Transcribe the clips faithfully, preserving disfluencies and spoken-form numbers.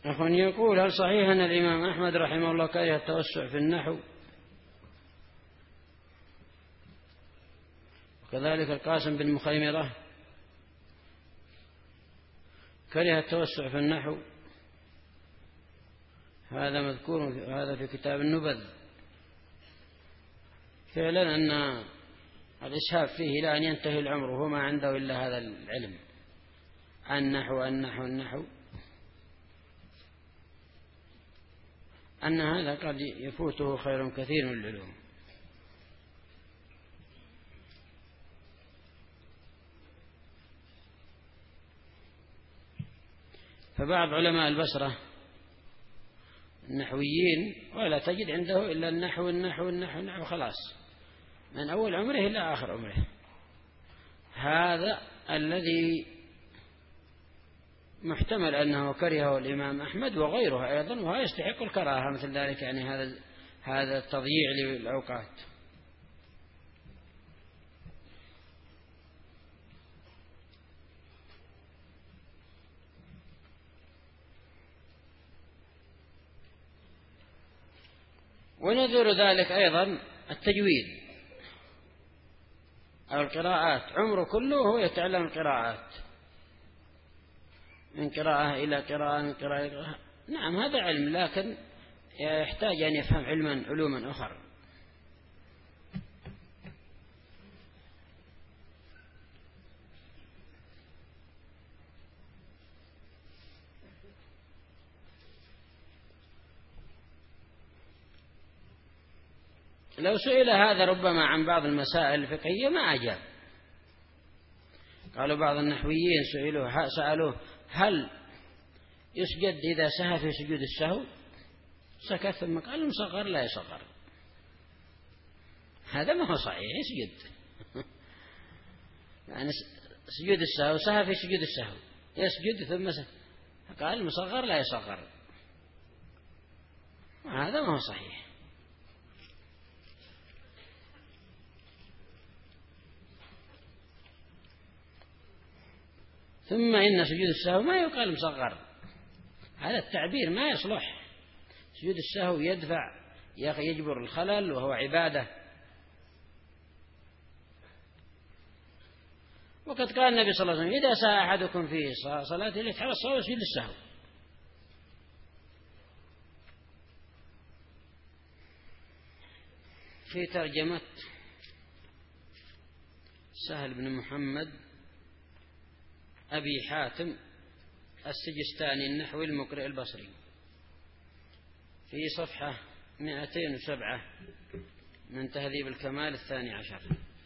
أخ يقول: هل صحيح أن الإمام أحمد رحمه الله كره التوسع في النحو، وكذلك القاسم بن مخيمرة كره التوسع في النحو؟ هذا مذكور هذا في كتاب النبذ. فعلا أن الإسهاب فيه إلى أن ينتهي العمر وهو ما عنده إلا هذا العلم، النحو النحو النحو، أن هذا قد يفوته خير كثير من العلوم. فبعض علماء البصرة النحويين ولا تجد عنده إلا النحو النحو النحو النحو خلاص، من أول عمره إلى آخر عمره. هذا الذي محتمل أنه كرهه الإمام أحمد وغيره أيضا، وهذا يستحق الكراهة مثل ذلك، يعني هذا هذا التضييع للأوقات. ونذر ذلك أيضا التجويد أو القراءات، عمره كله هو يتعلم القراءات، من قراءة إلى قراءة من قراءة إلى قراءة. نعم هذا علم، لكن يحتاج أن يفهم علما علوما أخرى. لو سئل هذا ربما عن بعض المسائل الفقهية ما أجاب. قالوا بعض النحويين سئلوه سألوه: هل يسجد إذا سهى في سجود السهو؟ سكت ثم قال: المصغر لا يصغر. هذا ما هو صحيح، يسجد يعني سجود السهو، سهى في سجود السهو يسجد ثم سهى. قال: المصغر لا يصغر. هذا ما هو صحيح. ثم إن سجود السهو ما يقال مصغر، هذا التعبير ما يصلح. سجود السهو يدفع يجبر الخلل وهو عبادة. وقد قال النبي صلى الله عليه وسلم: إذا سهى أحدكم في صلاته ليتحرص ويسجد السهو. في ترجمة سهل بن محمد أبي حاتم السجستاني النحوي المقرئ البصري في صفحة مئتين وسبعة من تهذيب الكمال الثاني عشر،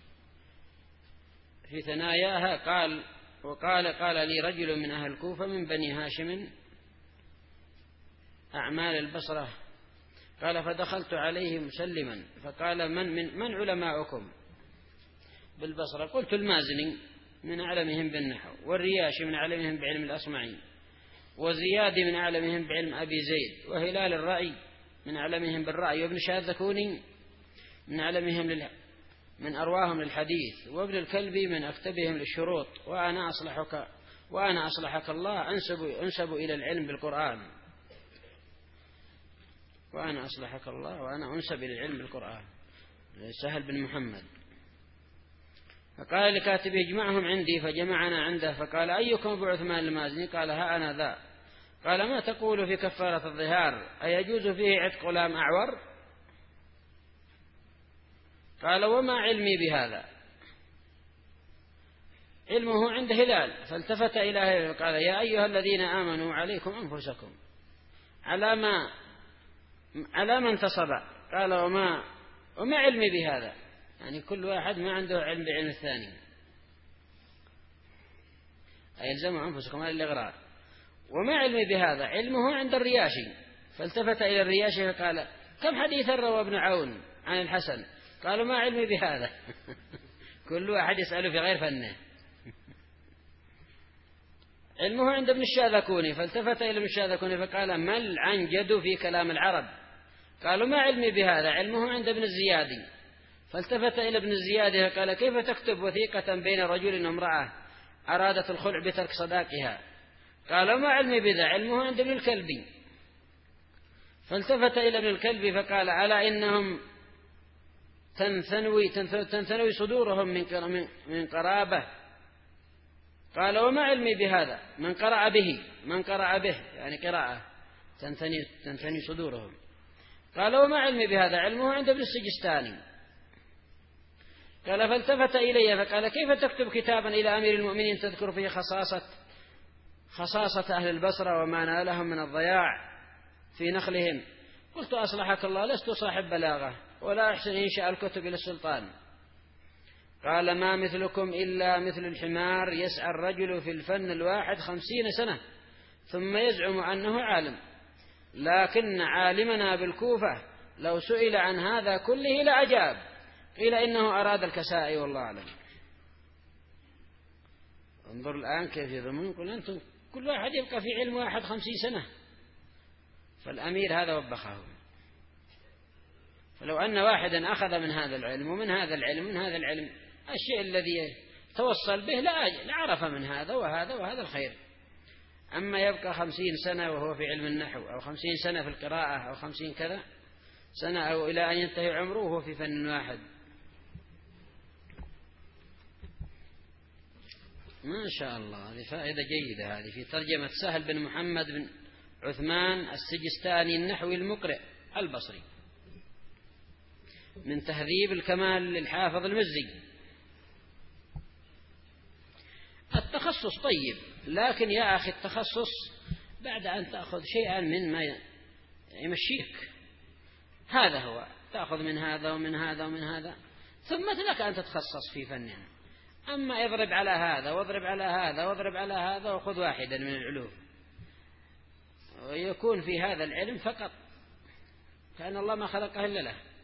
في ثناياها قال: وقال قال لي رجل من أهل الكوفة من بني هاشم أعمال البصرة، قال: فدخلت عليه مسلما فقال: من, من, من علماؤكم بالبصرة؟ قلت: المازني من أعلمهم بالنحو، والرياشي من أعلمهم بعلم الأصمعي، وزياد من أعلمهم بعلم أبي زيد، وهلال الرأي من أعلمهم بالرأي، وابن شاذكوني من أعلمهم لل... من أرواهم للحديث، وابن الكلبي من أكتبهم للشروط، وأنا أصلحك وأنا أصلحك الله أنسب, أنسب إلى العلم بالقرآن وأنا أصلحك الله وأنا أنسب إلى العلم بالقرآن. سهل بن محمد. فقال لكاتبه: اجمعهم عندي، فجمعنا عنده، فقال: أيكم أبو عثمان المازني؟ قال: ها أنا ذا. قال: ما تقول في كفارة الظهار؟ أيجوز فيه عتق غلام أعور؟ قال: وما علمي بهذا؟ علمه عند هلال. فالتفت إلى هلال وقال: يا أيها الذين آمنوا عليكم أنفسكم على ما على من انتصب. قال: وما وما علمي بهذا؟ يعني كل واحد ما عنده علم بعلم الثاني. أي يلزموا أنفسكم على الإغرار. وما علمي بهذا؟ علمه عند الرياشي. فالتفت إلى الرياشي فقال: كم حديثا روى ابن عون عن الحسن؟ قالوا: ما علمي بهذا. كل واحد يسأله في غير فنه. علمه عند ابن الشاذكوني. فالتفت إلى ابن الشاذكوني فقال: ما العنجد في كلام العرب؟ قالوا: ما علمي بهذا؟ علمه عند ابن الزيادي. فالتفت إلى ابن الزيادي فقال: كيف تكتب وثيقة بين رجل وامرأة أرادت الخلع بترك صداقها؟ قال وما علمي بذا علمه عند ابن الكلبي. فالتفت إلى ابن الكلبي فقال ألا إنهم تنثنوي, تنثنوي صدورهم من من قرابة. قال وما علمي بهذا من قرأ به من قرأ به يعني قراءة تنثني, تنثني صدورهم. قال وما علمي بهذا علمه عند ابن السجستاني. قال فالتفت إلي فقال كيف تكتب كتابا إلى أمير المؤمنين تذكر فيه خصاصة خصاصة أهل البصرة وما نالهم من الضياع في نخلهم؟ قلت أصلحك الله لست صاحب بلاغة ولا أحسن إنشاء الكتب إلى السلطان. قال ما مثلكم إلا مثل الحمار يسعى الرجل في الفن الواحد خمسين سنة ثم يزعم أنه عالم، لكن عالمنا بالكوفة لو سئل عن هذا كله لأجاب. قيل إنه أراد الكسائي والله أعلم. انظر الآن كيف يظنون يقول أنتم كل واحد يبقى في علم واحد خمسين سنة. فالأمير هذا وبخه. فلو أن واحدا أخذ من هذا العلم ومن هذا العلم من هذا العلم الشيء الذي توصل به لعرف من هذا وهذا وهذا الخير. أما يبقى خمسين سنة وهو في علم النحو أو خمسين سنة في القراءة أو خمسين كذا سنة أو إلى أن ينتهي عمره وهو في فن واحد. ما شاء الله هذه فائدة جيدة. هذه في ترجمة سهل بن محمد بن عثمان السجستاني النحوي المقرئ البصري من تهذيب الكمال للحافظ المزي. التخصص طيب، لكن يا أخي التخصص بعد أن تأخذ شيئا من ما يمشيك، هذا هو تأخذ من هذا ومن هذا ومن هذا ثم لك أن تتخصص في فنها. أما اضرب على هذا واضرب على هذا واضرب على هذا وخذ واحدا من العلوم ويكون في هذا العلم فقط كأن الله ما خلقه إلا له.